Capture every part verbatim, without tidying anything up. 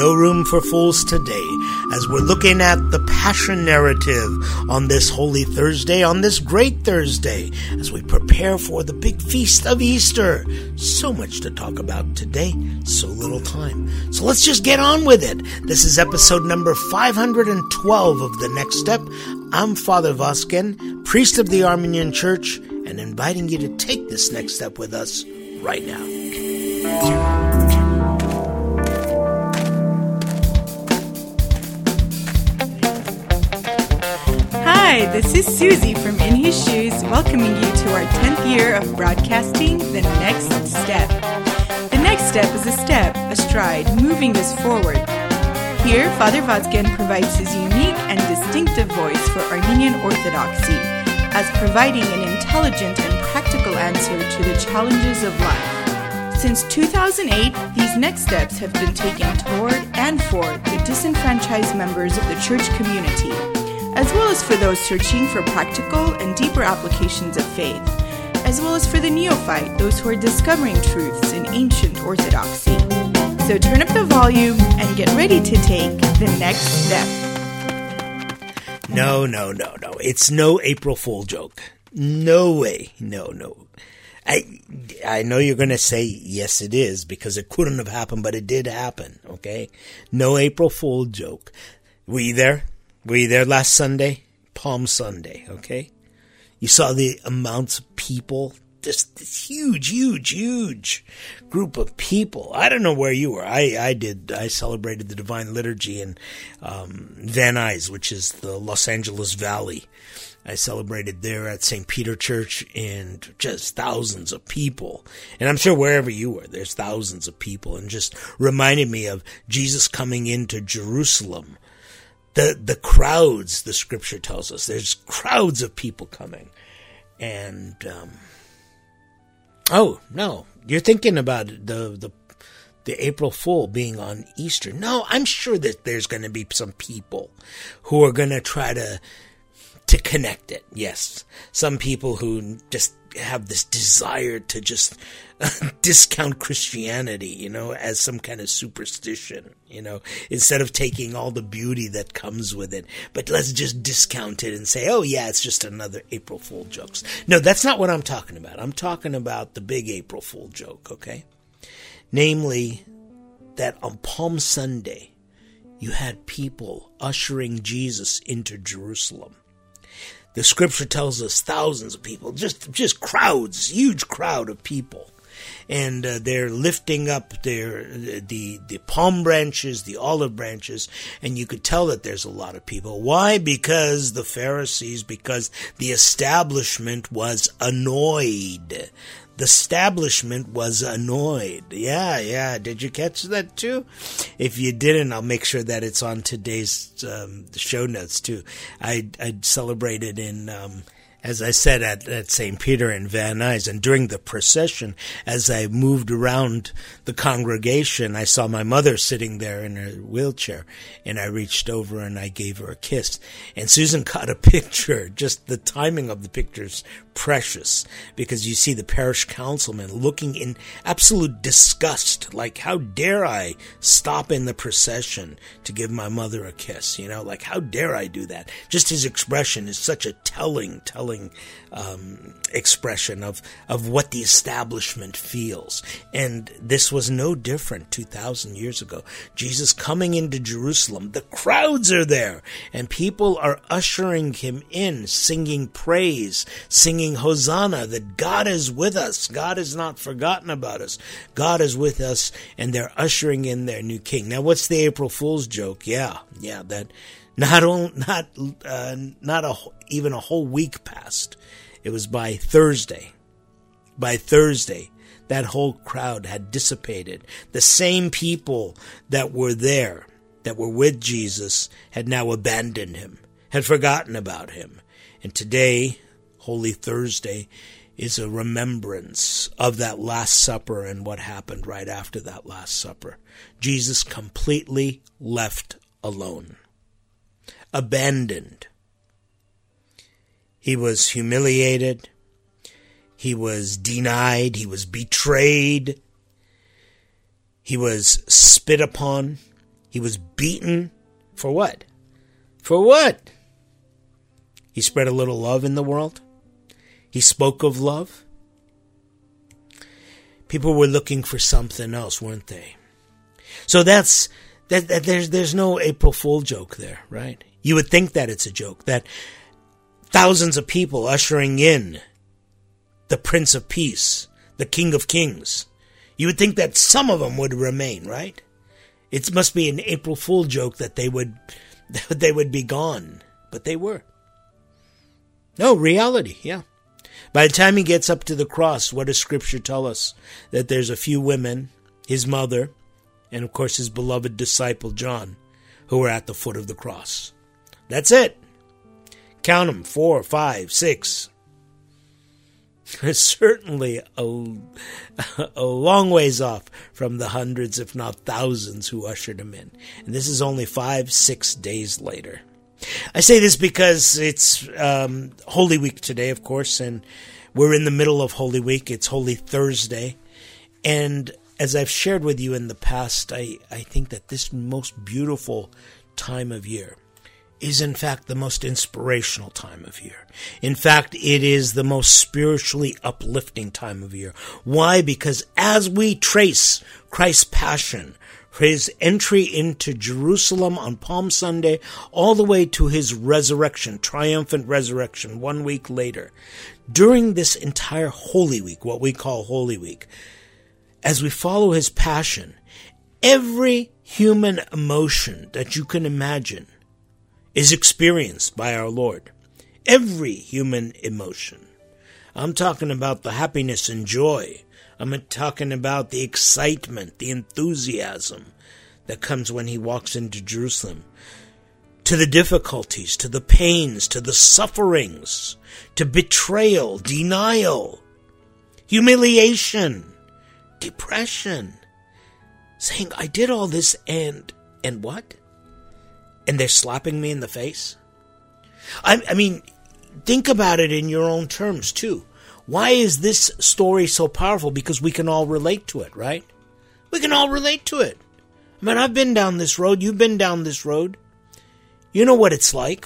No room for fools today, as we're looking at the Passion narrative on this Holy Thursday, on this great Thursday, as we prepare for the big feast of Easter. So much to talk about today, so little time. So let's just get on with it. This is episode number five hundred twelve of The Next Step. I'm Father Vosken, priest of the Armenian Church, and inviting you to take this next step with us right now. Hi, this is Susie from In His Shoes, welcoming you to our tenth year of broadcasting The Next Step. The next step is a step, a stride, moving us forward. Here, Father Vosken provides his unique and distinctive voice for Armenian Orthodoxy, as providing an intelligent and practical answer to the challenges of life. Since two thousand eight, these next steps have been taken toward and for the disenfranchised members of the church community, as well as for those searching for practical and deeper applications of faith, as well as for the neophyte, those who are discovering truths in ancient orthodoxy. So turn up the volume and get ready to take the next step. No, no, no, no. It's no April Fool joke. No way. No, no. I I know you're going to say, yes, it is, because it couldn't have happened, but it did happen, okay? No April Fool joke. Were you there? Were you there last Sunday? Palm Sunday, okay? You saw the amounts of people, just this huge, huge, huge group of people. I don't know where you were. I, I did. I celebrated the Divine Liturgy in um, Van Nuys, which is the Los Angeles Valley. I celebrated there at Saint Peter Church, and just thousands of people. And I'm sure wherever you were, there's thousands of people. And just reminded me of Jesus coming into Jerusalem. The the crowds, the scripture tells us, there's crowds of people coming. And, um, oh, no, you're thinking about the, the, the April Fool being on Easter. No, I'm sure that there's going to be some people who are going to try to, to connect it. Yes. Some people who just have this desire to just discount Christianity, you know, as some kind of superstition, you know, instead of taking all the beauty that comes with it. But let's just discount it and say, oh, yeah, it's just another April Fool jokes. No, that's not what I'm talking about. I'm talking about the big April Fool joke, okay? Namely, that on Palm Sunday, you had people ushering Jesus into Jerusalem. The scripture tells us thousands of people, just just crowds, huge crowd of people. And uh, they're lifting up their the the palm branches, the olive branches, and you could tell that there's a lot of people. Why? Because the Pharisees, because the establishment was annoyed. The establishment was annoyed. Yeah, yeah. Did you catch that too? If you didn't, I'll make sure that it's on today's um, show notes too. I I celebrated in, um, as I said, at, at Saint Peter in Van Nuys, and during the procession, as I moved around the congregation, I saw my mother sitting there in her wheelchair, and I reached over and I gave her a kiss. And Susan caught a picture. Just the timing of the picture's precious, because you see the parish councilman looking in absolute disgust, like, how dare I stop in the procession to give my mother a kiss, you know, like, how dare I do that? Just his expression is such a telling, telling um, expression of, of what the establishment feels. And this was no different two thousand years ago. Jesus coming into Jerusalem, the crowds are there, and people are ushering him in, singing praise, singing Hosanna, that God is with us. God has not forgotten about us. God is with us, and they're ushering in their new king. Now, what's the April Fool's joke? Yeah, yeah, that not only, not uh, not a, even a whole week passed. It was by Thursday. By Thursday, that whole crowd had dissipated. The same people that were there, that were with Jesus, had now abandoned him, had forgotten about him. And today, Holy Thursday, is a remembrance of that Last Supper and what happened right after that Last Supper. Jesus completely left alone, abandoned. He was humiliated. He was denied. He was betrayed. He was spit upon. He was beaten for what? For what? He spread a little love in the world. He spoke of love. People were looking for something else, weren't they? So that's that, that there's there's no April Fool joke there, right? You would think that it's a joke, that thousands of people ushering in the Prince of Peace, the King of Kings. You would think that some of them would remain, right? It must be an April Fool joke that they would they would be gone, but they were. No, reality, yeah. By the time he gets up to the cross, what does Scripture tell us? That there's a few women, his mother, and of course his beloved disciple John, who are at the foot of the cross. That's it. Count them, four, five, six. It's certainly a, a long ways off from the hundreds, if not thousands, who ushered him in. And this is only five, six days later. I say this because it's um, Holy Week today, of course, and we're in the middle of Holy Week. It's Holy Thursday. And as I've shared with you in the past, I, I think that this most beautiful time of year is, in fact, the most inspirational time of year. In fact, it is the most spiritually uplifting time of year. Why? Because as we trace Christ's passion, his entry into Jerusalem on Palm Sunday, all the way to his resurrection, triumphant resurrection, one week later. During this entire Holy Week, what we call Holy Week, as we follow his passion, every human emotion that you can imagine is experienced by our Lord. Every human emotion. I'm talking about the happiness and joy. I'm talking about the excitement, the enthusiasm that comes when he walks into Jerusalem. To the difficulties, to the pains, to the sufferings, to betrayal, denial, humiliation, depression. Saying, I did all this and, and what? And they're slapping me in the face? I, I mean, think about it in your own terms too. Why is this story so powerful? Because we can all relate to it, right? We can all relate to it. I mean, I've been down this road. You've been down this road. You know what it's like.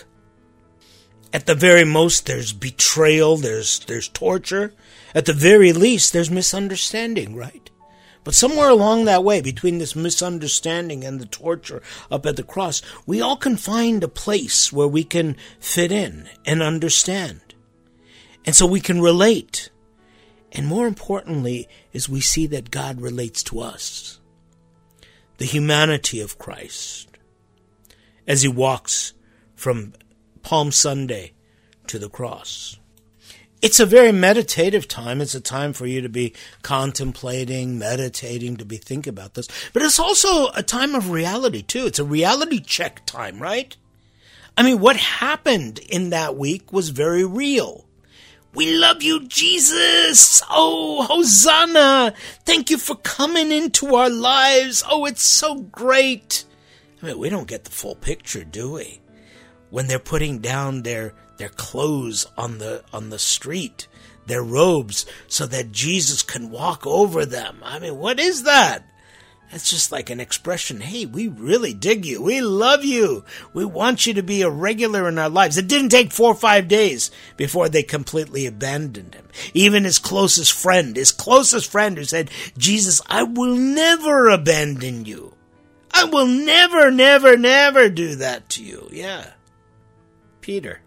At the very most, there's betrayal, there's there's torture. At the very least, there's misunderstanding, right? But somewhere along that way, between this misunderstanding and the torture up at the cross, we all can find a place where we can fit in and understand. And so we can relate. And more importantly, is we see that God relates to us. The humanity of Christ as he walks from Palm Sunday to the cross. It's a very meditative time. It's a time for you to be contemplating, meditating, to be thinking about this. But it's also a time of reality, too. It's a reality check time, right? I mean, what happened in that week was very real. We love you, Jesus. Oh, Hosanna. Thank you for coming into our lives. Oh, it's so great. I mean, we don't get the full picture, do we? When they're putting down their their clothes on the on the street, their robes, so that Jesus can walk over them. I mean, what is that? That's just like an expression. Hey, we really dig you. We love you. We want you to be a regular in our lives. It didn't take four or five days before they completely abandoned him. Even his closest friend, his closest friend who said, Jesus, I will never abandon you. I will never, never, never do that to you. Yeah. Peter.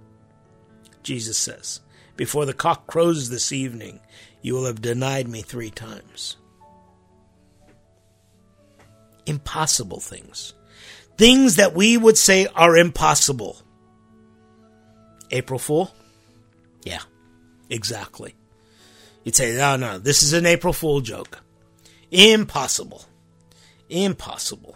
Jesus says, before the cock crows this evening, you will have denied me three times. Impossible things. Things that we would say are impossible. April Fool? Yeah, exactly. You'd say, no, no, this is an April Fool joke. Impossible. Impossible.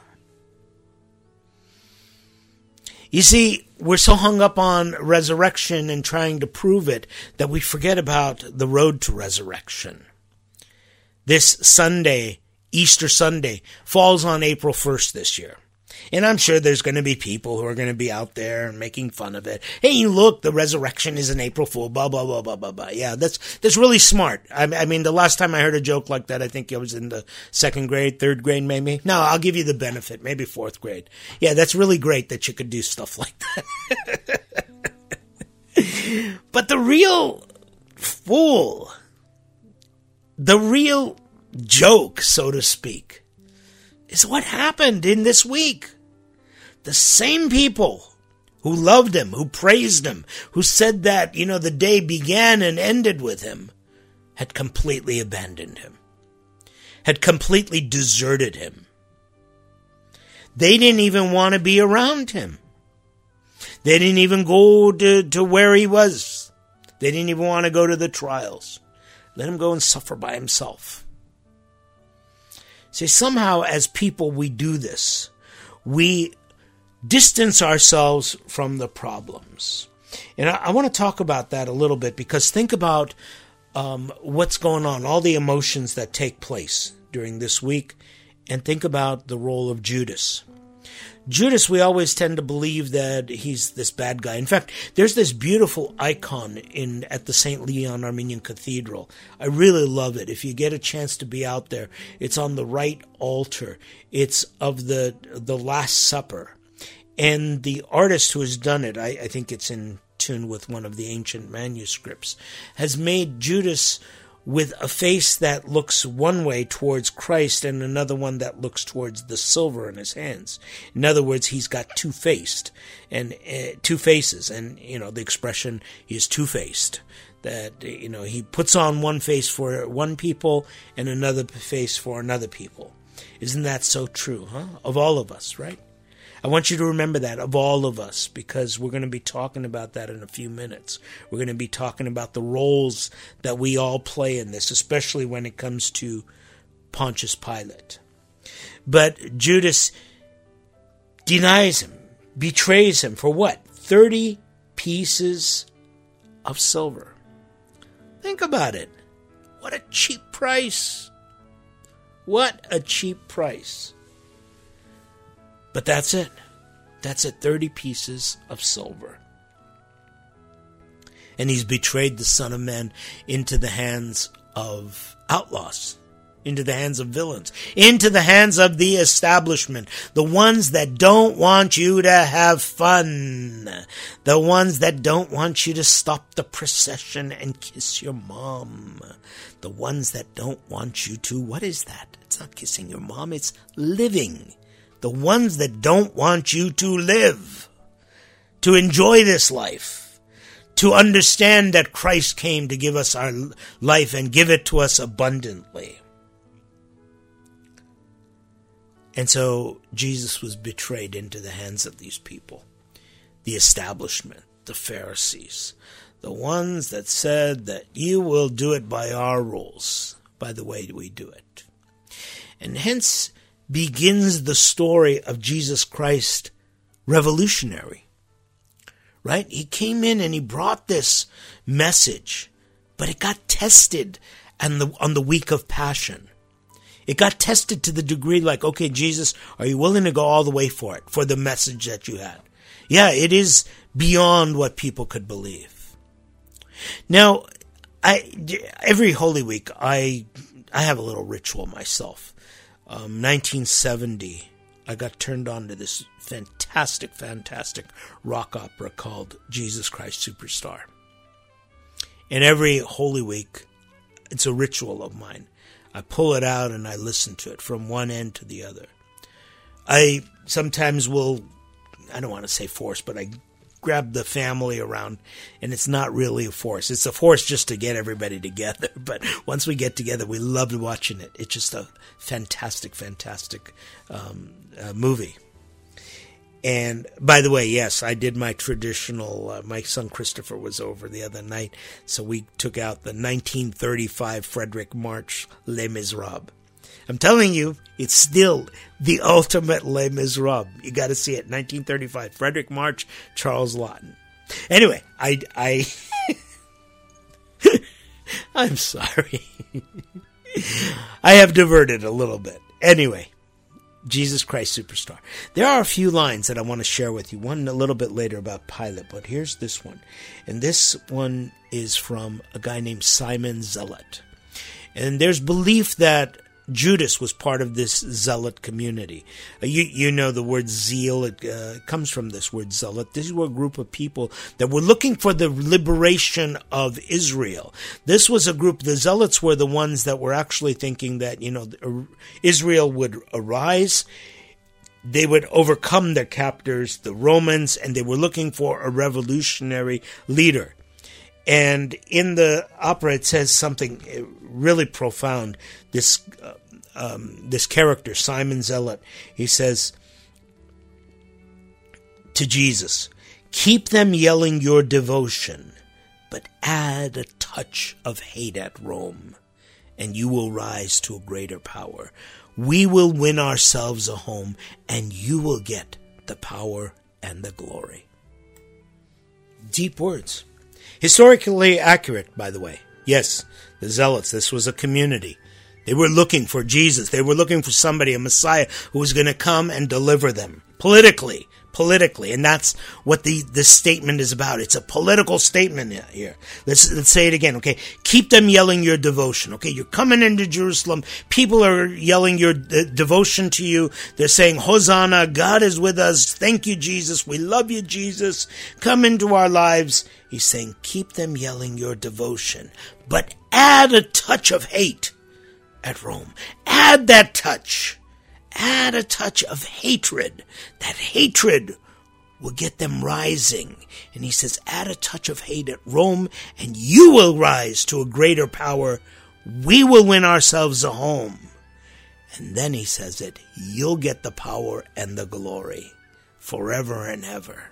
You see, we're so hung up on resurrection and trying to prove it that we forget about the road to resurrection. This Sunday, Easter Sunday, falls on April first this year. And I'm sure there's going to be people who are going to be out there making fun of it. Hey, look, the resurrection is an April Fool, blah, blah, blah, blah, blah, blah. Yeah, that's that's really smart. I, I mean, the last time I heard a joke like that, I think I was in the second grade, third grade maybe. No, I'll give you the benefit, maybe fourth grade. Yeah, that's really great that you could do stuff like that. But the real fool, the real joke, so to speak, is what happened in this week. The same people who loved him, who praised him, who said that, you know, the day began and ended with him, had completely abandoned him, had completely deserted him. They didn't even want to be around him. They didn't even go to, to where he was. They didn't even want to go to the trials. Let him go and suffer by himself. See, somehow as people we do this. We distance ourselves from the problems. And I, I want to talk about that a little bit, because think about um, what's going on, all the emotions that take place during this week, and think about the role of Judas. Judas, we always tend to believe that he's this bad guy. In fact, there's this beautiful icon in at the Saint Leon Armenian Cathedral. I really love it. If you get a chance to be out there, it's on the right altar. It's of the the Last Supper. And the artist who has done it, I, I think it's in tune with one of the ancient manuscripts, has made Judas with a face that looks one way towards Christ and another one that looks towards the silver in his hands. In other words, he's got two-faced and uh, two faces, and you know the expression he is two-faced. That you know he puts on one face for one people and another face for another people. Isn't that so true, huh? Of all of us, right? I want you to remember that, of all of us, because we're going to be talking about that in a few minutes. We're going to be talking about the roles that we all play in this, especially when it comes to Pontius Pilate. But Judas denies him, betrays him for what? thirty pieces of silver. Think about it. What a cheap price. What a cheap price. But that's it. That's it, thirty pieces of silver. And he's betrayed the Son of Man into the hands of outlaws, into the hands of villains, into the hands of the establishment, the ones that don't want you to have fun, the ones that don't want you to stop the procession and kiss your mom, the ones that don't want you to, what is that? It's not kissing your mom, it's living. The ones that don't want you to live, to enjoy this life, to understand that Christ came to give us our life and give it to us abundantly. And so Jesus was betrayed into the hands of these people, the establishment, the Pharisees, the ones that said that you will do it by our rules, by the way we do it. And hence begins the story of Jesus Christ revolutionary, right? He came in and he brought this message, but it got tested on the, on the week of Passion. It got tested to the degree like, okay, Jesus, are you willing to go all the way for it, for the message that you had? Yeah, it is beyond what people could believe. Now, I, every Holy Week, I, I have a little ritual myself. Um, nineteen seventy, I got turned on to this fantastic, fantastic rock opera called Jesus Christ Superstar. And every Holy Week, it's a ritual of mine. I pull it out and I listen to it from one end to the other. I sometimes will, I don't want to say force, but I grab the family around, and it's not really a force. It's a force just to get everybody together. But once we get together, we love watching it. It's just a fantastic, fantastic um, uh, movie. And by the way, yes, I did my traditional, uh, my son Christopher was over the other night, so we took out the nineteen thirty-five Frederick March Les Miserables. I'm telling you, it's still the ultimate Les Miserables. You got to see it. nineteen thirty-five, Frederick March, Charles Laughton. Anyway, I, I, I'm sorry. I have diverted a little bit. Anyway, Jesus Christ Superstar. There are a few lines that I want to share with you. One a little bit later about Pilate, but here's this one. And this one is from a guy named Simon Zealot. And there's belief that Judas was part of this zealot community. Uh, you you know the word zeal, it uh, comes from this word zealot. These were a group of people that were looking for the liberation of Israel. This was a group, the zealots were the ones that were actually thinking that, you know, Israel would arise, they would overcome their captors, the Romans, and they were looking for a revolutionary leader. And in the opera, it says something really profound. This uh, um, this character, Simon Zealot, he says to Jesus, "Keep them yelling your devotion, but add a touch of hate at Rome, and you will rise to a greater power. We will win ourselves a home, and you will get the power and the glory." Deep words. Historically accurate, by the way. Yes, the Zealots, this was a community. They were looking for Jesus. They were looking for somebody, a Messiah, who was going to come and deliver them. Politically. Politically. And that's what the, the statement is about. It's a political statement here. Let's, let's say it again, okay? Keep them yelling your devotion, okay? You're coming into Jerusalem. People are yelling your de- devotion to you. They're saying, Hosanna, God is with us. Thank you, Jesus. We love you, Jesus. Come into our lives. He's saying, keep them yelling your devotion, but add a touch of hate at Rome. Add that touch. Add a touch of hatred. That hatred will get them rising. And he says, add a touch of hate at Rome, and you will rise to a greater power. We will win ourselves a home. And then he says it, you'll get the power and the glory forever and ever.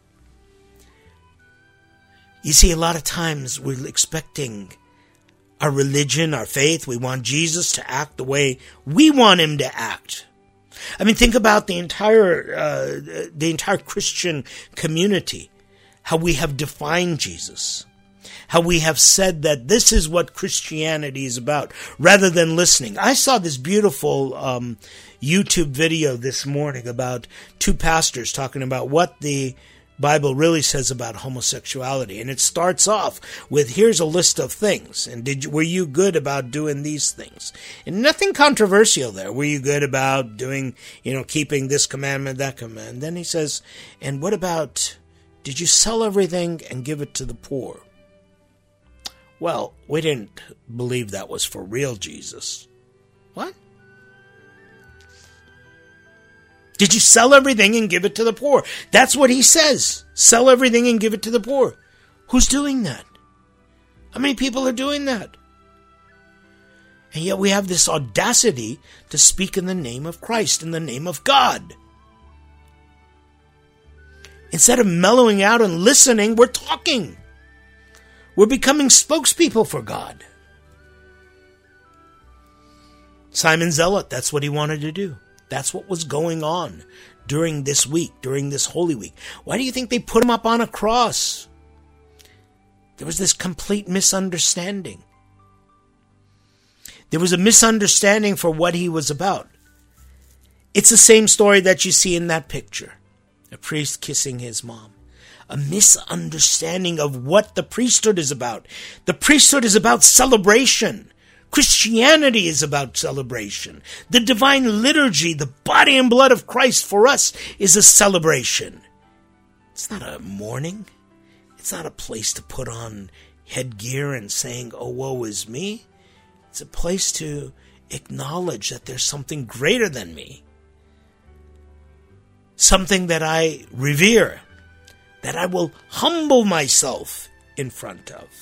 You see, a lot of times we're expecting our religion, our faith, we want Jesus to act the way we want him to act. I mean, think about the entire uh, the entire Christian community, how we have defined Jesus, how we have said that this is what Christianity is about, rather than listening. I saw this beautiful um, YouTube video this morning about two pastors talking about what the Bible really says about homosexuality, and it starts off with, here's a list of things, and did you, were you good about doing these things? And nothing controversial there. Were you good about doing, you know, keeping this commandment, that command? Then he says, and what about, did you sell everything and give it to the poor? Well, we didn't believe that was for real, Jesus. What? Did you sell everything and give it to the poor? That's what he says. Sell everything and give it to the poor. Who's doing that? How many people are doing that? And yet we have this audacity to speak in the name of Christ, in the name of God. Instead of mellowing out and listening, we're talking. We're becoming spokespeople for God. Simon Zealot, that's what he wanted to do. That's what was going on during this week, during this Holy Week. Why do you think they put him up on a cross? There was this complete misunderstanding. There was a misunderstanding for what he was about. It's the same story that you see in that picture. A priest kissing his mom. A misunderstanding of what the priesthood is about. The priesthood is about celebration. Christianity is about celebration. The divine liturgy, the body and blood of Christ for us, is a celebration. It's not a mourning. It's not a place to put on headgear and saying, oh, woe is me. It's a place to acknowledge that there's something greater than me. Something that I revere, that I will humble myself in front of.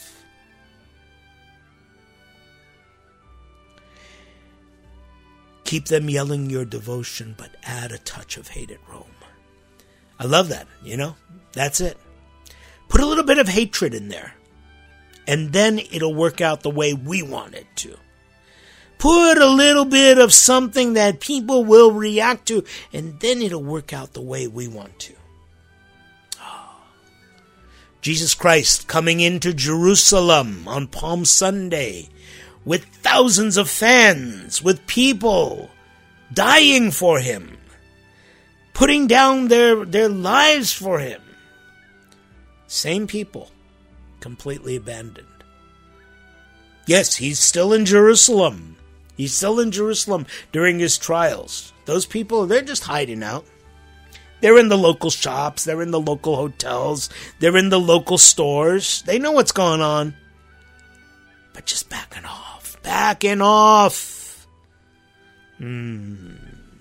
Keep them yelling your devotion, but add a touch of hate at Rome. I love that, you know? That's it. Put a little bit of hatred in there, and then it'll work out the way we want it to. Put a little bit of something that people will react to, and then it'll work out the way we want to. Oh. Jesus Christ coming into Jerusalem on Palm Sunday, with thousands of fans, with people dying for him, putting down their, their lives for him. Same people, completely abandoned. Yes, he's still in Jerusalem. He's still in Jerusalem during his trials. Those people, they're just hiding out. They're in the local shops. They're in the local hotels. They're in the local stores. They know what's going on. But just backing off. Backing off. Hmm.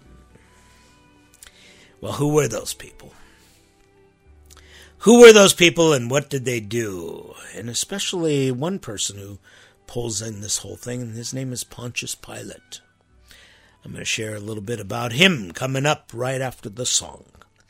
Well, who were those people? Who were those people and what did they do? And especially one person who pulls in this whole thing, and his name is Pontius Pilate. I'm going to share a little bit about him coming up right after the song.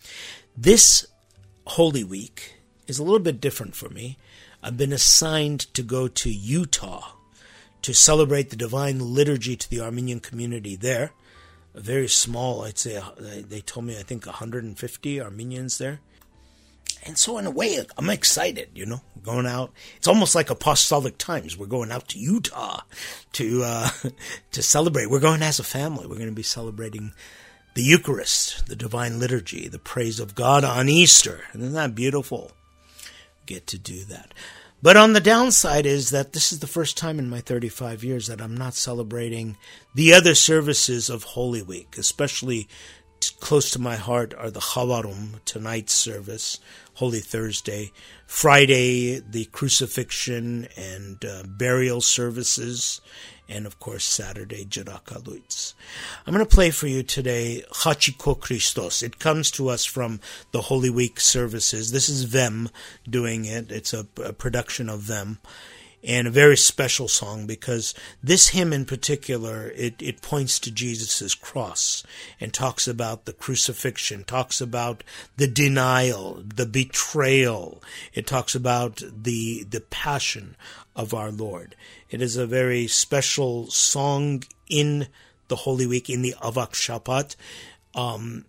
This Holy Week is a little bit different for me. I've been assigned to go to Utah to celebrate the Divine Liturgy to the Armenian community there. A very small, I'd say, they told me, I think, one hundred fifty Armenians there. And so in a way, I'm excited, you know, going out. It's almost like apostolic times. We're going out to Utah to uh, to celebrate. We're going as a family. We're going to be celebrating the Eucharist, the Divine Liturgy, the praise of God on Easter. Isn't that beautiful? Get to do that. But on the downside is that this is the first time in my thirty-five years that I'm not celebrating the other services of Holy Week, especially close to my heart are the Chavarum, tonight's service, Holy Thursday, Friday, the crucifixion and uh, burial services, and of course Saturday, Jirakalutz. I'm going to play for you today Chachiko Christos. It comes to us from the Holy Week services. This is Vem doing it. It's a, a production of Vem. And a very special song because this hymn in particular, it, it points to Jesus' cross and talks about the crucifixion, talks about the denial, the betrayal. It talks about the the passion of our Lord. It is a very special song in the Holy Week, in the Avak Shabbat, um,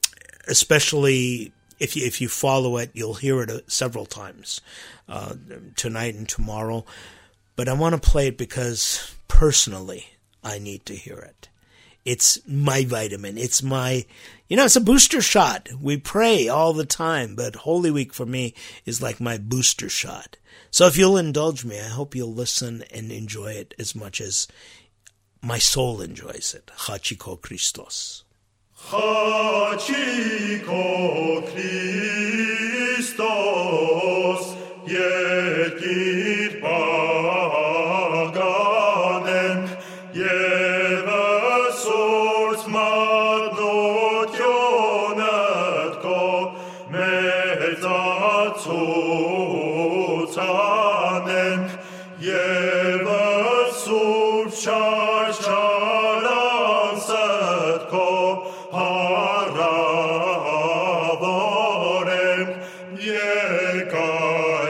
especially if you, if you follow it, you'll hear it several times uh, tonight and tomorrow. But I want to play it because personally I need to hear it. It's my vitamin. It's my, you know, it's a booster shot. We pray all the time, but Holy Week for me is like my booster shot. So if you'll indulge me, I hope you'll listen and enjoy it as much as my soul enjoys it. Chachiko Christos. Chachiko Christos, Yekir Paganem, Yevasors Madnotionetko, Mezatsotanem, Yevasors Charcharansetko, Haravorem, Yekai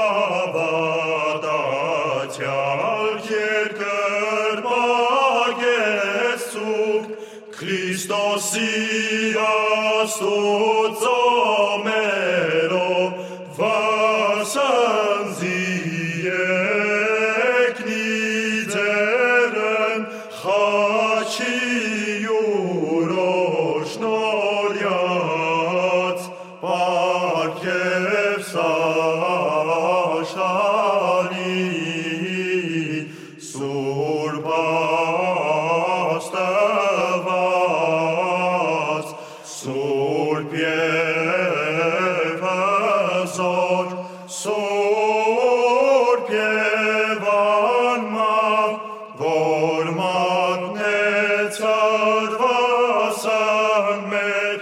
Kavadatyal Yerker Magesuk, Christosi Astozomero, Vasanziek Nideren, Chachiurosh Noriat, Parkev Sashani, Surbastavas, Surpievazor, Surpievanma, Vormat Netzar Vasanmer,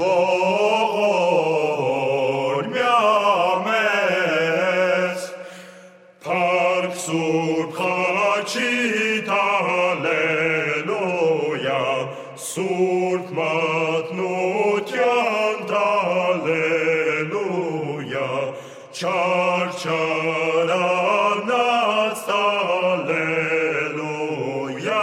Vormiames, Park Surpachit, Alleluia, Surpmatnutiant, Alleluia, Char Charanats, Alleluia.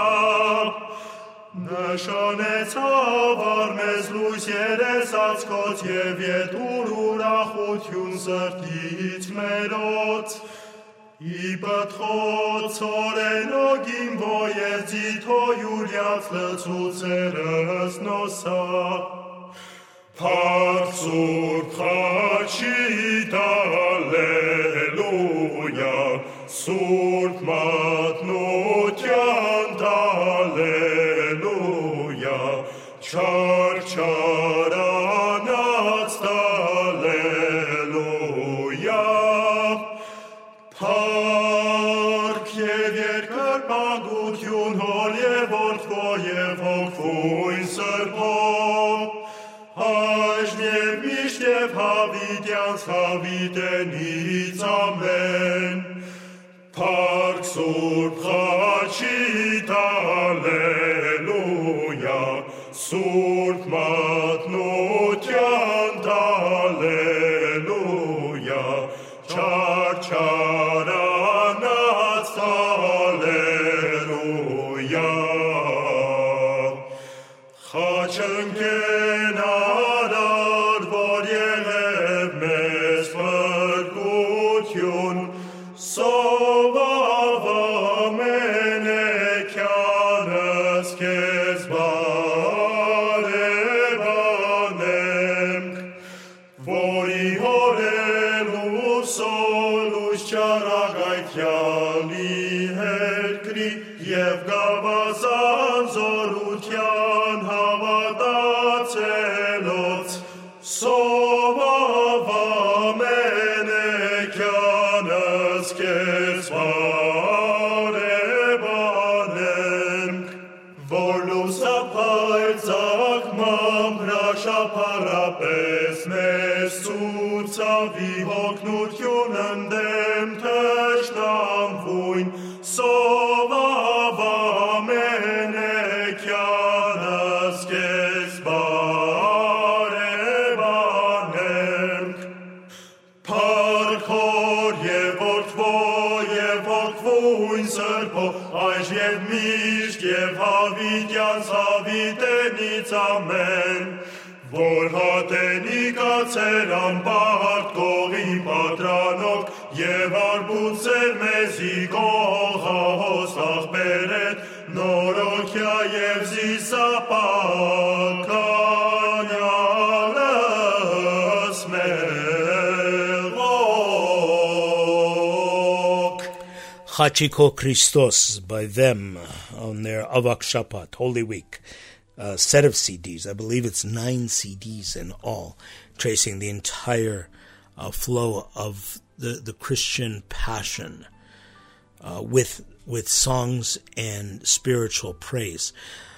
Նշանեցավ արմեզ լույս երեսացկոց և ետ ուր ուրախություն սրտից մերոց, Իպատրոցորենոգին ոյեզիթո յուրյաց լծուցերս նոսա Partsur Chachita, Alleluia, Surt Matnutiant, Alleluia, Char Charanatst, Alleluia, Park Yevirker Magutiun, Holjevort, Vojevok, Vuin Serpo, Ажнев миштев հավիտյանց հավիտենից ամեն Փառք Սուրբ Խաչիտ Ալելույա Սուրբ մատնությանդ Ալելույա Չար չարանած Ալելույա Խաչընկեն Եվ գավազան զորության հավատացելոց Սովավ ամենեքյանս կեզ բարեբանենք Որ լուսապայծակ մամրաշապարապես մեզ ծուցավի հոգնություն ընդեմ թշնամվույն Սովավ ամենեքյանս կեզ բարեբանենք Փառք հոր և որդվո և ոգվույն սրբո Այժ և միշտ և հավիտյանց հավիտենից ամեն Որ հատենի կացեր ամբարդ կողի պատրանոք Եվ արբուցեր մեզի կողահոստախ բերետ Նորոքյա և զիսապականյալս մեղոք Chachiko Christos by them on their Avak Shabbat, Holy Week. A set of C Ds. I believe it's nine C Ds in all, tracing the entire uh, flow of the, the Christian passion uh, with with songs and spiritual praise.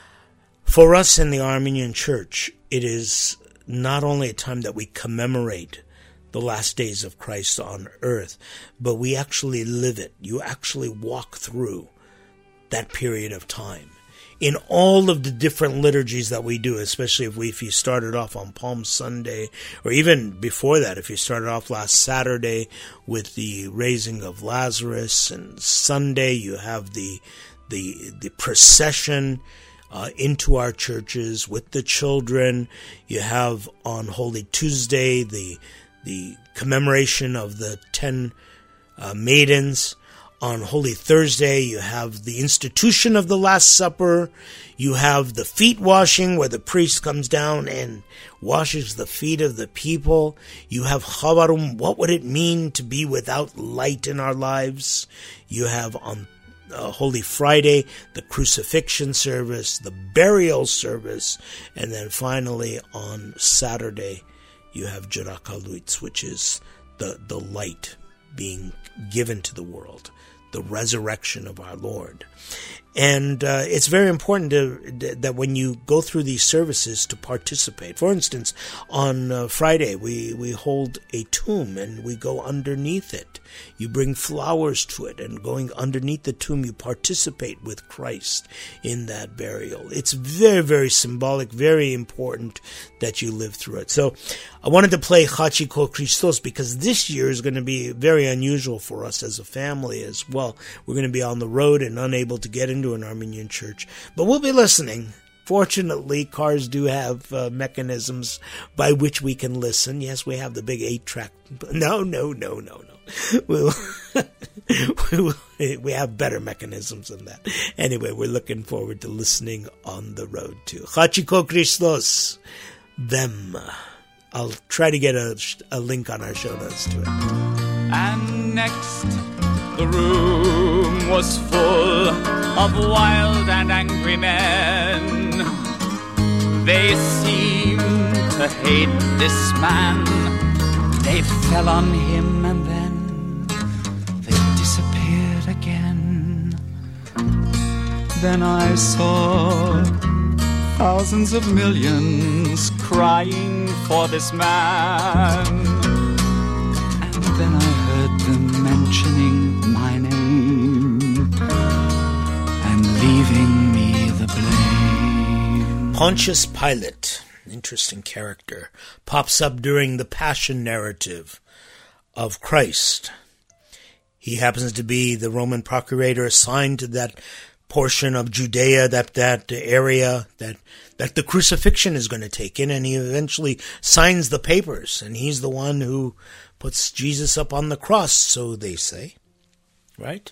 For us in the Armenian Church, it is not only a time that we commemorate the last days of Christ on earth, but we actually live it. You actually walk through that period of time. In all of the different liturgies that we do, especially if we if you started off on Palm Sunday, or even before that, if you started off last Saturday with the raising of Lazarus, and Sunday you have the the the procession uh, into our churches with the children. You have on Holy Tuesday the the commemoration of the ten uh, maidens. On Holy Thursday, you have the institution of the Last Supper. You have the feet washing, where the priest comes down and washes the feet of the people. You have Chavarum, what would it mean to be without light in our lives? You have on uh, Holy Friday, the crucifixion service, the burial service, and then finally on Saturday, you have Jerakalutz, which is the, the light being given to the world. The resurrection of our Lord. And uh, it's very important to, that when you go through these services to participate. For instance, on uh, Friday, we, we hold a tomb and we go underneath it. You bring flowers to it, and going underneath the tomb, you participate with Christ in that burial. It's very, very symbolic, very important that you live through it. So I wanted to play Chachiko Christos because this year is going to be very unusual for us as a family as well. We're going to be on the road and unable to get into an Armenian church, but we'll be listening. Fortunately, cars do have uh, mechanisms by which we can listen. Yes, we have the big eight-track. No, no, no, no, no. we'll, we'll, we have better mechanisms than that. Anyway, we're looking forward to listening on the road to Hachiko Christos, Them. I'll try to get a, a link on our show notes to it. And next, the room was full of wild and angry men. They seemed to hate this man. They fell on him and then they disappeared again. Then I saw thousands of millions crying for this man. And then I heard them mentioning my name and leaving me the blame. Pontius Pilate, interesting character, pops up during the Passion narrative of Christ. He happens to be the Roman procurator assigned to that portion of Judea, that that area that that the crucifixion is going to take in, and he eventually signs the papers, and he's the one who puts Jesus up on the cross, so they say, right?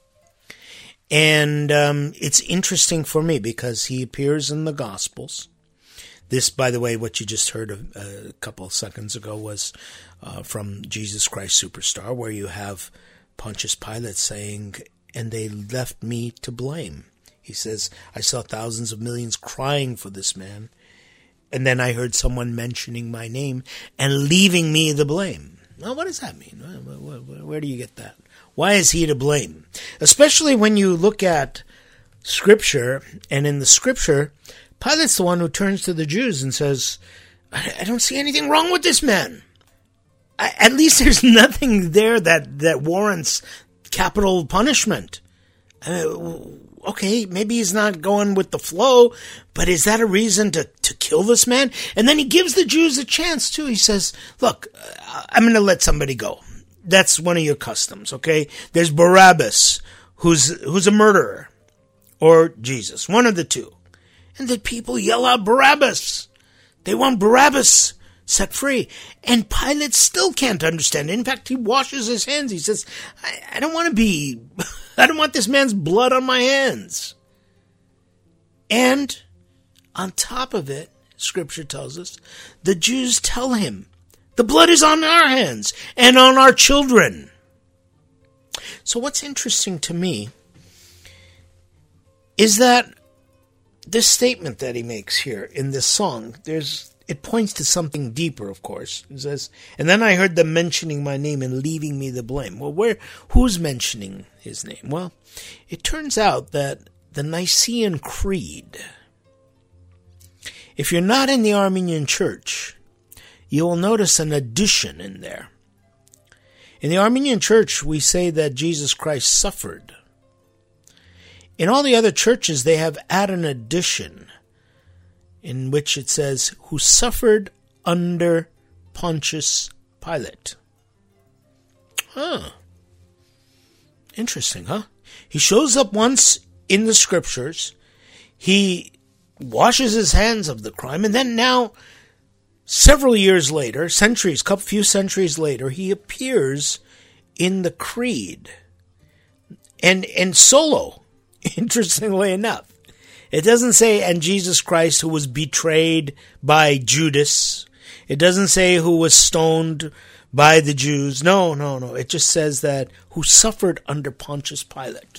And um, it's interesting for me because he appears in the Gospels. This, by the way, what you just heard a, a couple of seconds ago was uh, from Jesus Christ Superstar, where you have Pontius Pilate saying, and they left me to blame. He says, I saw thousands of millions crying for this man, and then I heard someone mentioning my name and leaving me the blame. Well, what does that mean? Where, where, where do you get that? Why is he to blame? Especially when you look at Scripture, and in the Scripture, Pilate's the one who turns to the Jews and says, I, I don't see anything wrong with this man. I, at least there's nothing there that, that warrants capital punishment. Uh, okay, maybe he's not going with the flow, but is that a reason to, to kill this man? And then he gives the Jews a chance, too. He says, look, I'm going to let somebody go. That's one of your customs, okay? There's Barabbas, who's who's a murderer, or Jesus, one of the two. And the people yell out, Barabbas! They want Barabbas set free. And Pilate still can't understand it. In fact, he washes his hands. He says, I, I don't want to be, I don't want this man's blood on my hands. And on top of it, Scripture tells us, the Jews tell him, the blood is on our hands and on our children. So what's interesting to me is that this statement that he makes here in this song, there's it points to something deeper, of course. It says, and then I heard them mentioning my name and leaving me the blame. Well, where who's mentioning his name? Well, it turns out that the Nicene Creed, if you're not in the Armenian Church, you will notice an addition in there. In the Armenian Church, we say that Jesus Christ suffered. In all the other churches, they have added an addition in which it says, who suffered under Pontius Pilate. Huh. Interesting, huh? He shows up once in the Scriptures. He washes his hands of the crime, and then now, several years later, centuries, couple few centuries later, he appears in the Creed. And, and solo, interestingly enough. It doesn't say, and Jesus Christ who was betrayed by Judas. It doesn't say who was stoned by the Jews. No, no, no. It just says that who suffered under Pontius Pilate.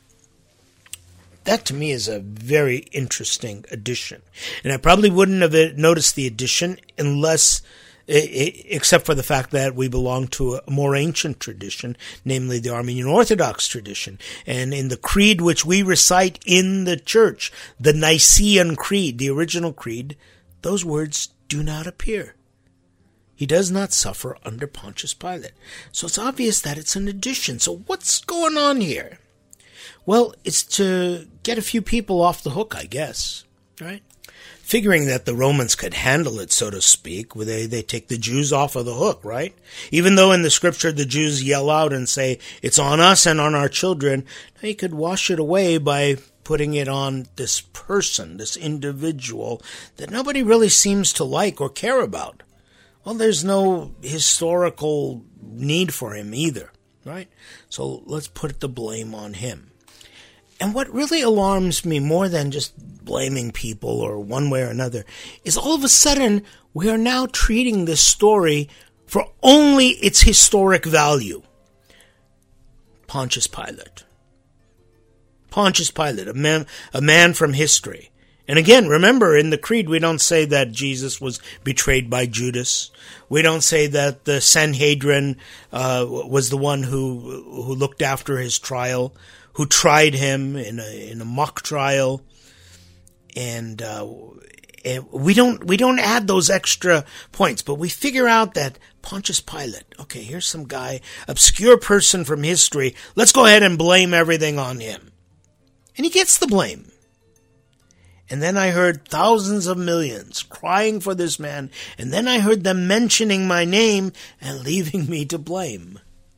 That to me is a very interesting addition. And I probably wouldn't have noticed the addition unless, except for the fact that we belong to a more ancient tradition, namely the Armenian Orthodox tradition. And in the creed which we recite in the church, the Nicene Creed, the original creed, those words do not appear. He does not suffer under Pontius Pilate. So it's obvious that it's an addition. So what's going on here? Well, it's to get a few people off the hook, I guess, right? Figuring that the Romans could handle it, so to speak, where they, they take the Jews off of the hook, right? Even though in the Scripture the Jews yell out and say, it's on us and on our children, they could wash it away by putting it on this person, this individual, that nobody really seems to like or care about. Well, there's no historical need for him either, right? So let's put the blame on him. And what really alarms me more than just blaming people or one way or another is all of a sudden we are now treating this story for only its historic value. Pontius Pilate. Pontius Pilate, a man, a man from history. And again, remember, in the Creed, we don't say that Jesus was betrayed by Judas. We don't say that the Sanhedrin uh, was the one who who looked after his trial, who tried him in a in a mock trial, and, uh, and we don't we don't add those extra points, but we figure out that Pontius Pilate, okay, here's some guy, obscure person from history. Let's go ahead and blame everything on him, and he gets the blame. And then I heard thousands of millions crying for this man, and then I heard them mentioning my name and leaving me to blame.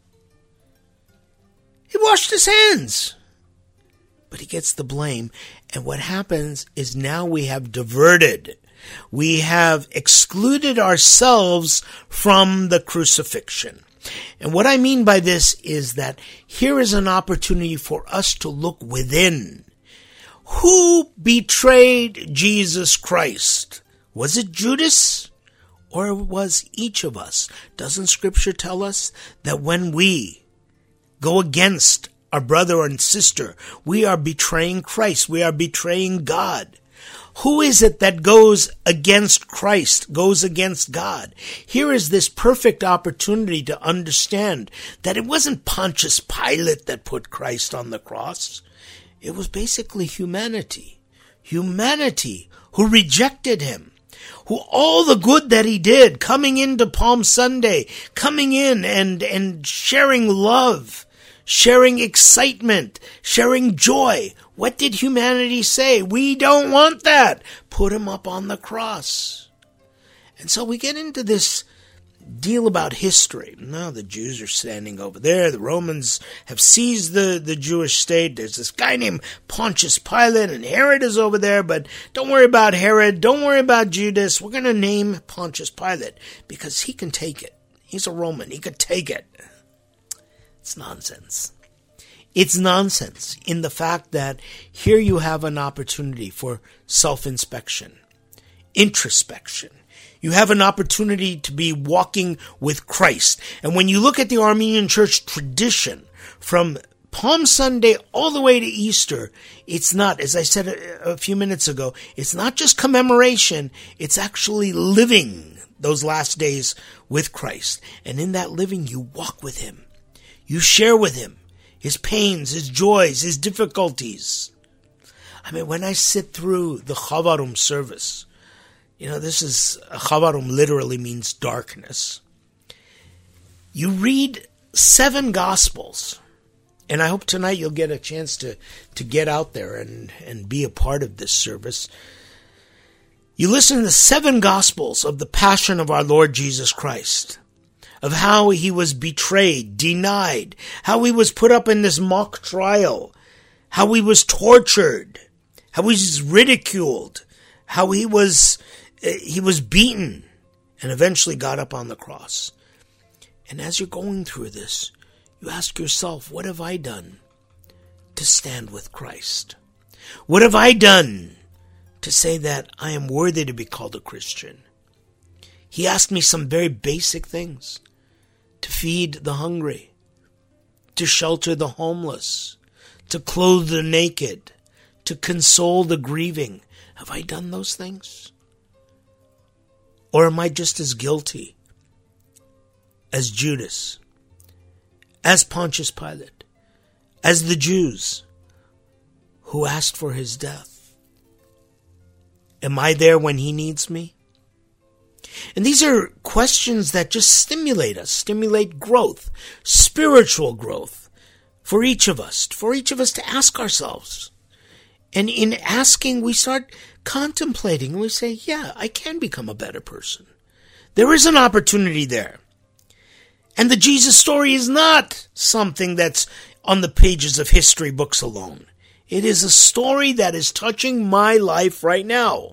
He washed his hands, but he gets the blame. And what happens is now we have diverted. We have excluded ourselves from the crucifixion. And what I mean by this is that here is an opportunity for us to look within. Who betrayed Jesus Christ? Was it Judas? Or was each of us? Doesn't Scripture tell us that when we go against our brother and sister, we are betraying Christ. We are betraying God. Who is it that goes against Christ, goes against God? Here is this perfect opportunity to understand that it wasn't Pontius Pilate that put Christ on the cross. It was basically humanity. Humanity who rejected him. Who all the good that he did, coming into Palm Sunday, coming in and, and sharing love, sharing excitement, sharing joy. What did humanity say? We don't want that. Put him up on the cross. And so we get into this deal about history. Now the Jews are standing over there. The Romans have seized the, the Jewish state. There's this guy named Pontius Pilate, and Herod is over there. But don't worry about Herod. Don't worry about Judas. We're going to name Pontius Pilate because he can take it. He's a Roman. He could take it. It's nonsense. It's nonsense in the fact that here you have an opportunity for self-inspection, introspection. You have an opportunity to be walking with Christ. And when you look at the Armenian Church tradition, from Palm Sunday all the way to Easter, it's not, as I said a, a few minutes ago, it's not just commemoration, it's actually living those last days with Christ. And in that living, you walk with him. You share with him his pains, his joys, his difficulties. I mean, when I sit through the Chavarum service, you know, this is, Chavarum literally means darkness. You read seven Gospels, and I hope tonight you'll get a chance to, to get out there and, and be a part of this service. You listen to the seven Gospels of the Passion of our Lord Jesus Christ, of how he was betrayed, denied, how he was put up in this mock trial, how he was tortured, how he was ridiculed, how he was he was beaten, and eventually got up on the cross. And as you're going through this, you ask yourself, what have I done to stand with Christ? What have I done to say that I am worthy to be called a Christian? He asked me some very basic things. To feed the hungry, to shelter the homeless, to clothe the naked, to console the grieving. Have I done those things? Or am I just as guilty as Judas, as Pontius Pilate, as the Jews who asked for his death? Am I there when he needs me? And these are questions that just stimulate us, stimulate growth, spiritual growth for each of us, for each of us to ask ourselves. And in asking, we start contemplating, and we say, yeah, I can become a better person. There is an opportunity there. And the Jesus story is not something that's on the pages of history books alone. It is a story that is touching my life right now.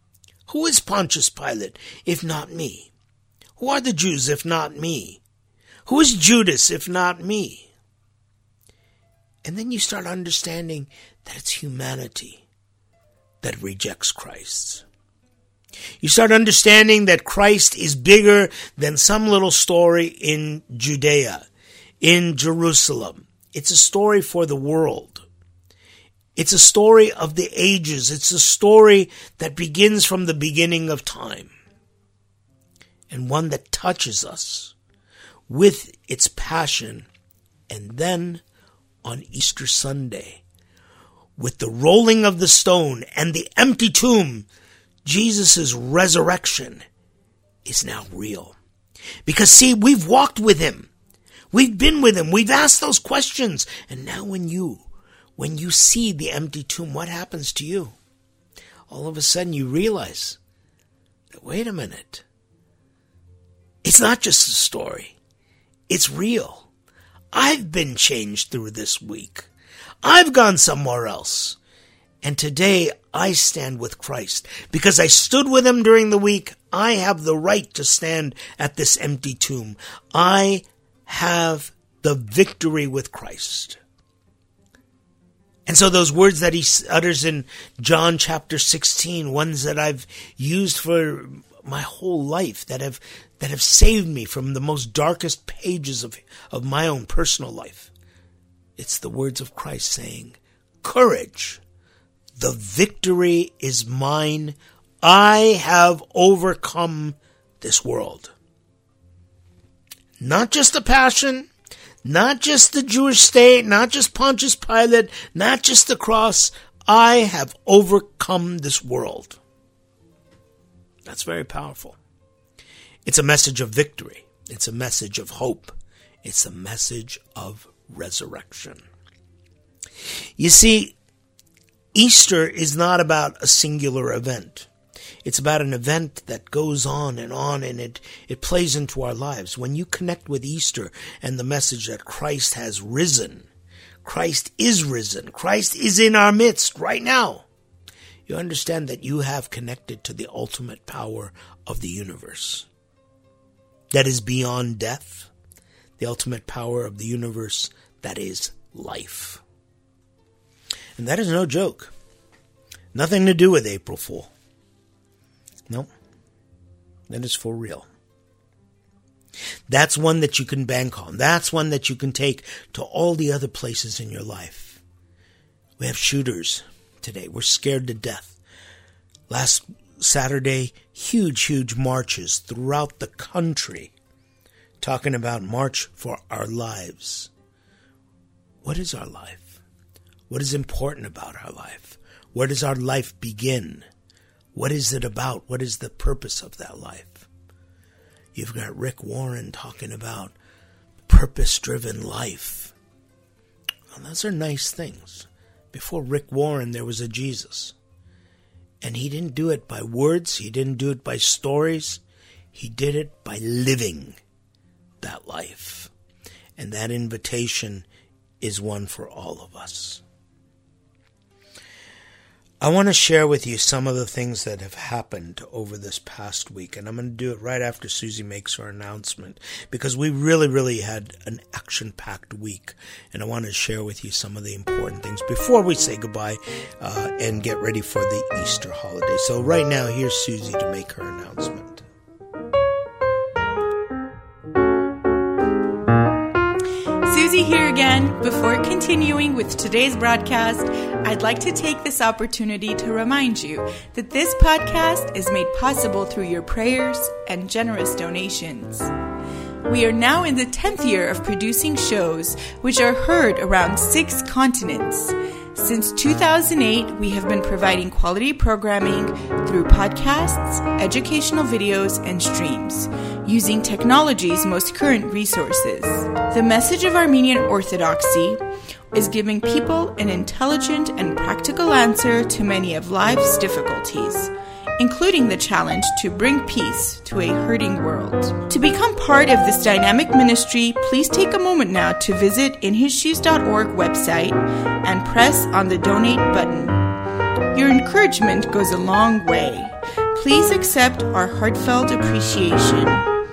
Who is Pontius Pilate, if not me? Who are the Jews, if not me? Who is Judas if not me? And then you start understanding that it's humanity that rejects Christ. You start understanding that Christ is bigger than some little story in Judea, in Jerusalem. It's a story for the world. It's a story of the ages. It's a story that begins from the beginning of time. And one that touches us with its passion. And then on Easter Sunday, with the rolling of the stone and the empty tomb, Jesus' resurrection is now real. Because see, we've walked with him. We've been with him. We've asked those questions. And now when you, when you see the empty tomb, what happens to you? All of a sudden you realize that, wait a minute. It's not just a story. It's real. I've been changed through this week. I've gone somewhere else. And today I stand with Christ. Because I stood with him during the week, I have the right to stand at this empty tomb. I have the victory with Christ. And so those words that he utters in John chapter sixteen, ones that I've used for my whole life, that have that have saved me from the most darkest pages of, of my own personal life. It's the words of Christ saying, courage, the victory is mine. I have overcome this world. Not just the passion, not just the Jewish state, not just Pontius Pilate, not just the cross. I have overcome this world. That's very powerful. It's a message of victory. It's a message of hope. It's a message of resurrection. You see, Easter is not about a singular event. It's about an event that goes on and on, and it, it plays into our lives. When you connect with Easter and the message that Christ has risen, Christ is risen, Christ is in our midst right now, you understand that you have connected to the ultimate power of the universe. That is beyond death, the ultimate power of the universe that is life. And that is no joke. Nothing to do with April Fool. No, that is for real. That's one that you can bank on. That's one that you can take to all the other places in your life. We have shooters today. We're scared to death. Last Saturday, huge, huge marches throughout the country talking about March for Our Lives. What is our life? What is important about our life? Where does our life begin? What is it about? What is the purpose of that life? You've got Rick Warren talking about purpose-driven life. Well, those are nice things. Before Rick Warren, there was a Jesus. And he didn't do it by words. He didn't do it by stories. He did it by living that life. And that invitation is one for all of us. I want to share with you some of the things that have happened over this past week, and I'm going to do it right after Susie makes her announcement, because we really, really had an action-packed week, and I want to share with you some of the important things before we say goodbye uh, and get ready for the Easter holiday. So right now, here's Susie to make her announcement. Susie here again. Before continuing with today's broadcast, I'd like to take this opportunity to remind you that this podcast is made possible through your prayers and generous donations. We are now in the tenth year of producing shows which are heard around six continents. Since two thousand eight, we have been providing quality programming through podcasts, educational videos, and streams, using technology's most current resources. The message of Armenian Orthodoxy is giving people an intelligent and practical answer to many of life's difficulties, including the challenge to bring peace to a hurting world. To become part of this dynamic ministry, please take a moment now to visit in his shoes dot org website and press on the donate button. Your encouragement goes a long way. Please accept our heartfelt appreciation.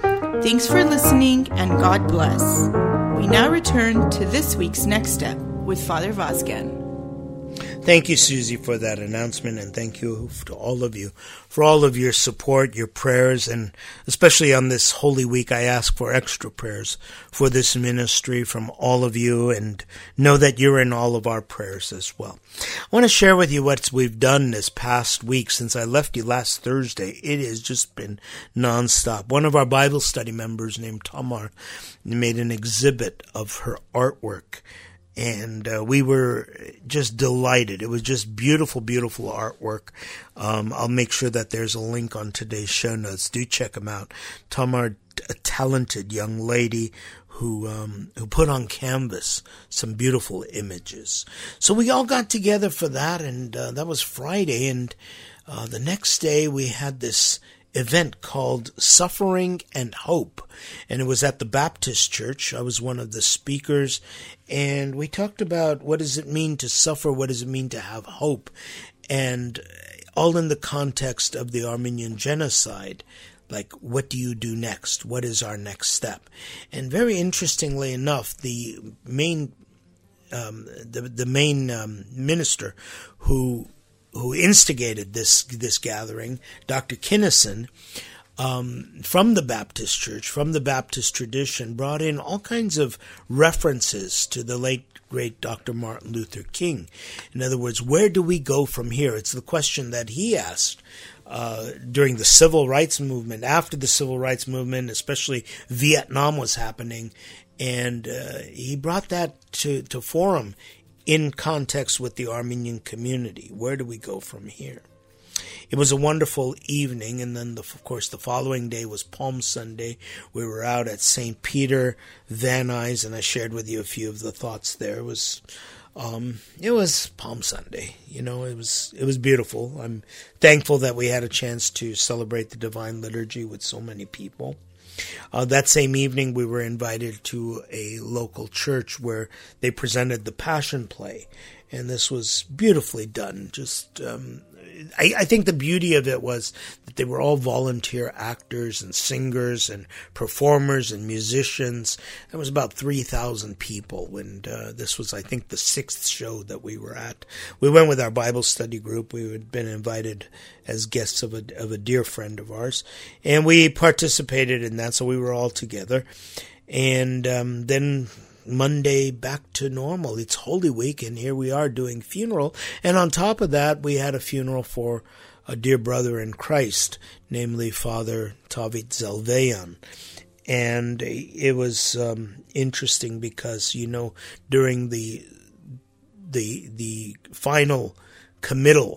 Thanks for listening, and God bless. We now return to this week's Next Step with Father Vazgen. Thank you, Susie, for that announcement, and thank you to all of you for all of your support, your prayers, and especially on this Holy Week, I ask for extra prayers for this ministry from all of you, and know that you're in all of our prayers as well. I want to share with you what we've done this past week since I left you last Thursday. It has just been nonstop. One of our Bible study members named Tamar made an exhibit of her artwork. And uh, we were just delighted. It was just beautiful, beautiful artwork. Um, I'll make sure that there's a link on today's show notes. Do check them out. Tamar, a talented young lady who um, who put on canvas some beautiful images. So we all got together for that, and uh, that was Friday. And uh, the next day we had this event called Suffering and Hope, and it was at the Baptist Church. I was one of the speakers, and we talked about what does it mean to suffer, what does it mean to have hope, and all in the context of the Armenian genocide. Like, what do you do next? What is our next step? And very interestingly enough, the main um, the the main um, minister who who instigated this this gathering, Doctor Kinnison, um, from the Baptist Church, from the Baptist tradition, brought in all kinds of references to the late, great Doctor Martin Luther King. In other words, where do we go from here? It's the question that he asked uh, during the Civil Rights Movement, after the Civil Rights Movement, especially Vietnam was happening, and uh, he brought that to, to forum in context with the Armenian community. Where do we go from here? It was a wonderful evening, and then, the, of course, the following day was Palm Sunday. We were out at Saint Peter, Van Nuys, and I shared with you a few of the thoughts there. It was, um, it was Palm Sunday. You know, it was it was beautiful. I'm thankful that we had a chance to celebrate the Divine Liturgy with so many people. Uh, that same evening, we were invited to a local church where they presented the Passion Play, and this was beautifully done. Just, um, I, I think the beauty of it was that they were all volunteer actors and singers and performers and musicians. There was about three thousand people, and uh, this was, I think, the sixth show that we were at. We went with our Bible study group. We had been invited as guests of a, of a dear friend of ours, and we participated in that, so we were all together. And um, then Monday, back to normal. It's Holy Week, and here we are doing funeral. And on top of that, we had a funeral for a dear brother in Christ, namely Father Tavit Zelveyan. And it was um, interesting because, you know, during the the the final committal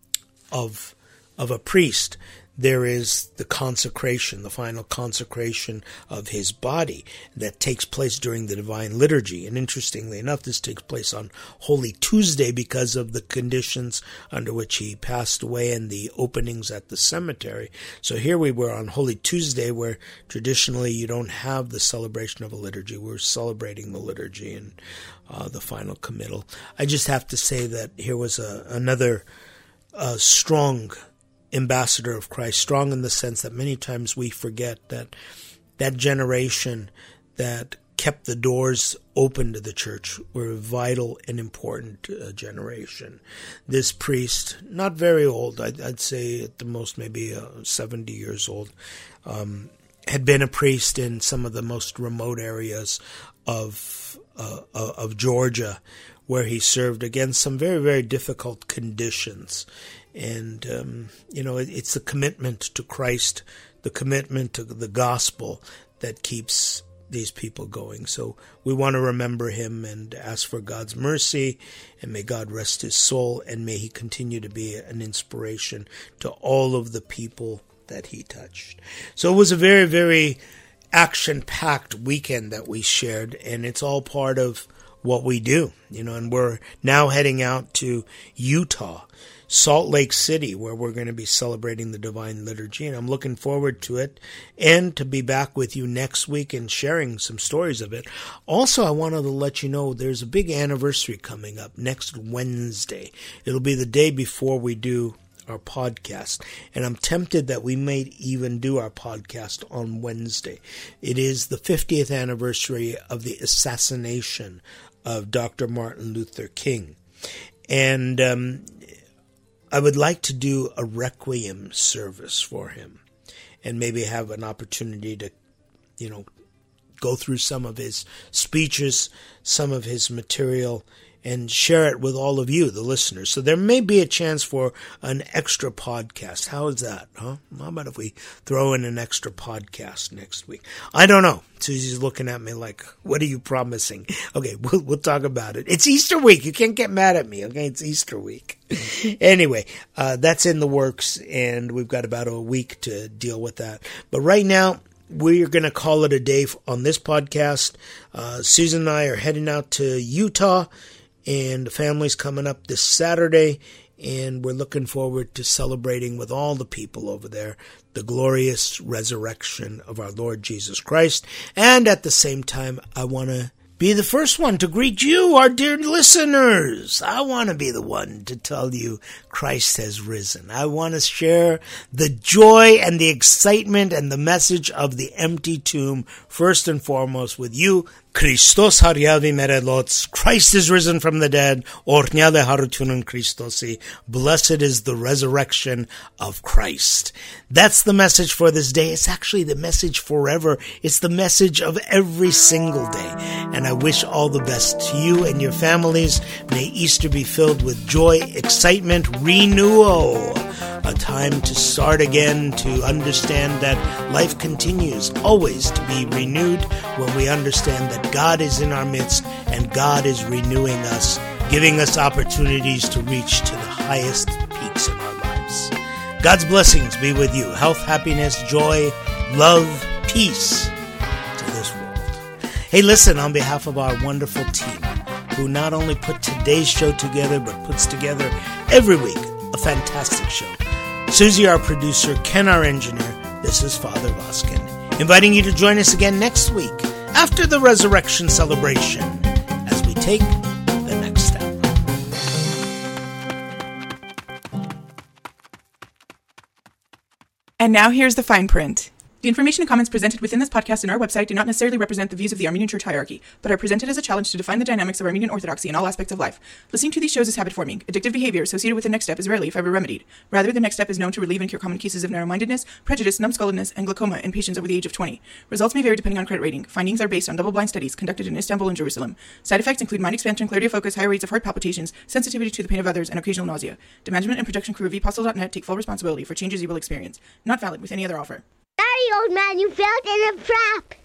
of of a priest, there is the consecration, the final consecration of his body that takes place during the Divine Liturgy. And interestingly enough, this takes place on Holy Tuesday because of the conditions under which he passed away and the openings at the cemetery. So here we were on Holy Tuesday, where traditionally you don't have the celebration of a liturgy. We're celebrating the liturgy and uh, the final committal. I just have to say that here was a, another uh, strong ambassador of Christ, strong in the sense that many times we forget that that generation that kept the doors open to the church were a vital and important uh, generation. This priest, not very old, I'd, I'd say at the most maybe uh, seventy years old, um, had been a priest in some of the most remote areas of uh, of Georgia, where he served against some very, very difficult conditions. And, um, you know, it, it's the commitment to Christ, the commitment to the gospel that keeps these people going. So we want to remember him and ask for God's mercy, and may God rest his soul, and may he continue to be an inspiration to all of the people that he touched. So it was a very, very action-packed weekend that we shared, and it's all part of what we do, you know, and we're now heading out to Utah, Salt Lake City, where we're going to be celebrating the Divine Liturgy, and I'm looking forward to it, and to be back with you next week and sharing some stories of it. Also, I wanted to let you know there's a big anniversary coming up next Wednesday. It'll be the day before we do our podcast. And I'm tempted that we may even do our podcast on Wednesday. It is the fiftieth anniversary of the assassination of Doctor Martin Luther King. And um, I would like to do a requiem service for him and maybe have an opportunity to, you know, go through some of his speeches, some of his material, and share it with all of you, the listeners. So there may be a chance for an extra podcast. How is that, huh? How about if we throw in an extra podcast next week? I don't know. Susie's looking at me like, what are you promising? Okay, we'll, we'll talk about it. It's Easter week. You can't get mad at me, okay? It's Easter week. Anyway, uh, that's in the works, and we've got about a week to deal with that. But right now, we're going to call it a day on this podcast. Uh, Susan and I are heading out to Utah, and the family's coming up this Saturday, and we're looking forward to celebrating with all the people over there the glorious resurrection of our Lord Jesus Christ. And at the same time, I want to be the first one to greet you, our dear listeners. I want to be the one to tell you Christ has risen. I want to share the joy and the excitement and the message of the empty tomb first and foremost with you. Christos hariavi merelots. Christ is risen from the dead. Ornyale harutunun Christosi. Blessed is the resurrection of Christ. That's the message for this day. It's actually the message forever. It's the message of every single day. And I wish all the best to you and your families. May Easter be filled with joy, excitement, renewal. A time to start again, to understand that life continues always to be renewed when we understand that God is in our midst and God is renewing us, giving us opportunities to reach to the highest peaks in our lives. God's blessings be with you. Health, happiness, joy, love, peace to this world. Hey, listen, on behalf of our wonderful team, who not only put today's show together, but puts together every week a fantastic show. Susie, our producer, Ken, our engineer, this is Father Voskin, inviting you to join us again next week after the resurrection celebration as we take the next step. And now here's the fine print. The information and comments presented within this podcast and our website do not necessarily represent the views of the Armenian Church hierarchy, but are presented as a challenge to define the dynamics of Armenian Orthodoxy in all aspects of life. Listening to these shows is habit-forming. Addictive behavior associated with the next step is rarely, if ever, remedied. Rather, the next step is known to relieve and cure common cases of narrow-mindedness, prejudice, numbskulledness, and glaucoma in patients over the age of twenty. Results may vary depending on credit rating. Findings are based on double-blind studies conducted in Istanbul and Jerusalem. Side effects include mind expansion, clarity of focus, higher rates of heart palpitations, sensitivity to the pain of others, and occasional nausea. The management and production crew of epostle dot net take full responsibility for changes you will experience. Not valid with any other offer. Sorry, old man, you fell in a trap.